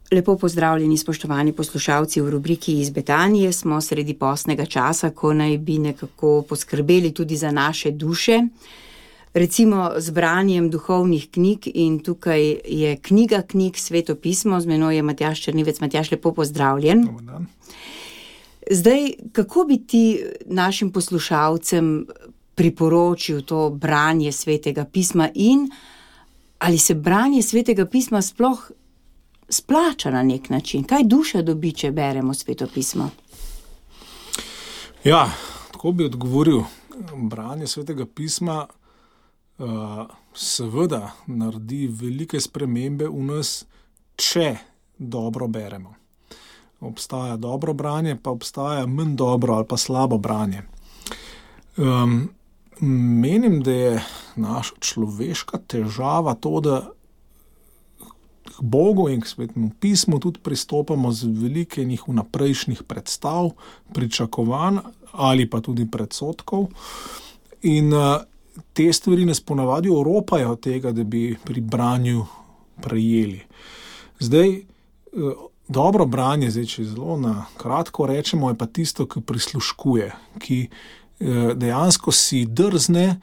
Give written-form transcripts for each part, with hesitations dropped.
Lepo pozdravljeni, spoštovani poslušalci, v rubriki Iz Betanije. Smo sredi postnega časa, ko naj bi nekako poskrbeli tudi za naše duše. Recimo z branjem duhovnih knjig, in tukaj je knjiga knjig, Sveto pismo, z menoj je Matjaž Črnivec. Matjaž, lepo pozdravljen. Zdaj, kako bi ti našim poslušalcem priporočil to branje Svetega pisma in ali se branje Svetega pisma sploh splača na nek način? Kaj duša dobi, če beremo Sveto pismo? Ja, tako bi odgovoril. Branje Svetega pisma seveda naredi velike spremembe v nas, če dobro beremo. Obstaja dobro branje, pa obstaja manj dobro ali pa slabo branje. Menim, da je naša človeška težava to, da k Bogu in k Svetemu pismu tudi pristopamo z velikih vnaprejšnjih predstav, pričakovanj ali pa tudi predsodkov. In te stvari nas ponavadi oropajo tega, da bi pri branju prejeli. Zdaj, dobro branje, če zelo na kratko rečemo, je pa tisto, ki prisluškuje, ki dejansko si drzne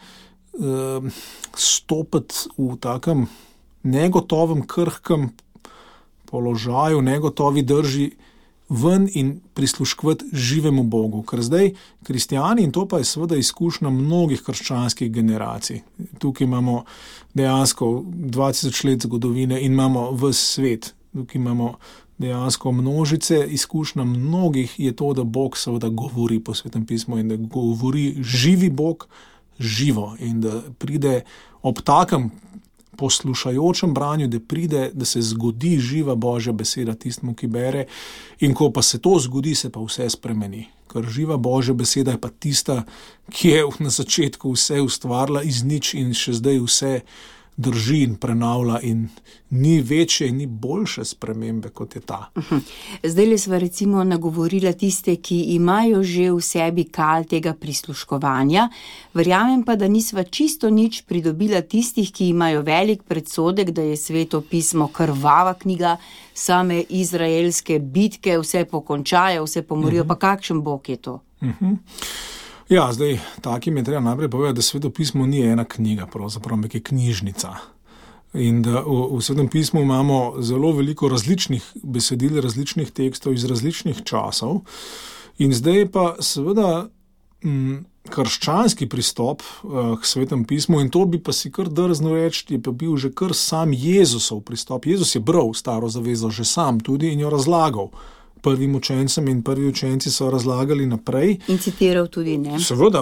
stopiti v takem negotovem, krhkem položaju, negotovi drži ven in prisluškovati živemu Bogu. Ker zdaj kristjani, in to pa je seveda izkušnja mnogih krščanskih generacij, tukaj imamo dejansko 2000 let zgodovine in imamo ves svet, tukaj imamo dejansko množice, izkušnja mnogih je to, da Bog seveda govori po Svetem pismu in da govori živi Bog živo in da pride ob takem poslušajočem branju, da pride, da se zgodi živa Božja beseda tistemu, ki bere, in ko pa se to zgodi, se pa vse spremeni. Ker živa Božja beseda je pa tista, ki je na začetku vse ustvarila iz nič in še zdaj vse drži in prenavlja in ni večje in ni boljše spremembe, kot je ta. Zdaj le sva recimo nagovorila tiste, ki imajo že v sebi kal tega prisluškovanja. Verjamem pa, da nisva čisto nič pridobila tistih, ki imajo velik predsodek, da je Sveto pismo krvava knjiga, same izraelske bitke, vse pokončajo, vse pomorijo. Pa kakšen Bog je to? Ja, zdaj, takim je treba najprej povedati, da Sveto pismo ni ena knjiga, pravzaprav je knjižnica. In da v Svetem pismu imamo zelo veliko različnih besedil, različnih tekstov iz različnih časov. In zdaj pa seveda krščanski pristop k Svetem pismu, in to bi pa si kar drzno reči, je pa bil že kar sam Jezusov pristop. Jezus je bral Staro zavezo že sam tudi in jo razlagal prvim učencem in prvi učenci so razlagali naprej. In citiral tudi, ne? Seveda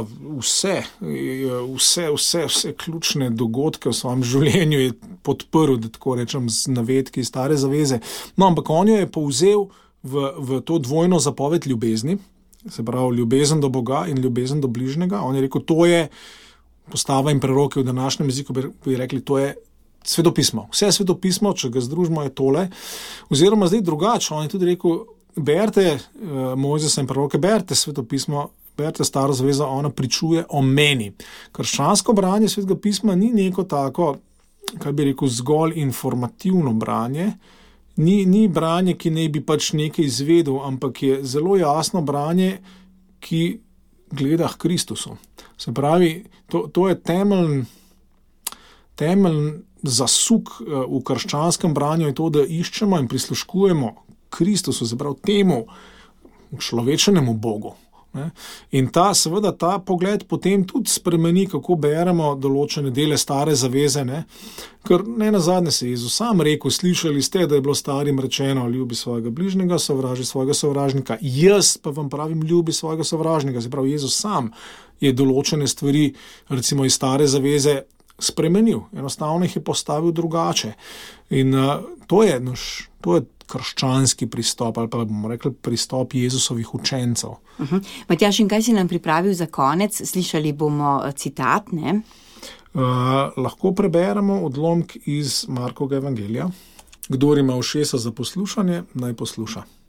vse ključne dogodke v svojem življenju je podprl, da tako rečem, z navedki Stare zaveze. No, ampak on jo je povzel v to dvojno zapoved ljubezni, se pravi ljubezen do Boga in ljubezen do bližnjega. On je rekel, to je postava in preroke v današnjem jeziku, bi rekli, to je Sveto pismo. Vse Sveto pismo, če ga združimo, je tole. Oziroma zdaj drugače, on je tudi rekel, berte Mojzesa in preroke, berte Sveto pismo, berte Staro zavezo, ona pričuje o meni. Krščansko branje Svetega pisma ni neko tako, kaj bi rekel, zgolj informativno branje, ni branje, ki naj bi pač nekaj izvedel, ampak je zelo jasno branje, ki gleda k Kristusu. Se pravi, to je temeljni zasuk v krščanskem branju je to, da iščemo in prisluškujemo Kristusu, se pravi temu človečenemu Bogu. In seveda ta pogled potem tudi spremeni, kako beremo določene dele Stare zaveze, ker nenazadnje se je Jezus sam rekel, slišali ste, da je bilo starim rečeno, ljubi svojega bližnjega, sovraži svojega sovražnika, jaz pa vam pravim, ljubi svojega sovražnika. Se pravi, Jezus sam je določene stvari, recimo iz Stare zaveze, spremenil, enostavno jih je postavil drugače. In to je krščanski pristop, ali pa bomo rekli pristop Jezusovih učencev. Matjaž, in kaj si nam pripravil za konec? Slišali bomo citat, ne? Lahko preberemo odlomek iz Markovega evangelija. Kdor ima ušesa za poslušanje, naj posluša.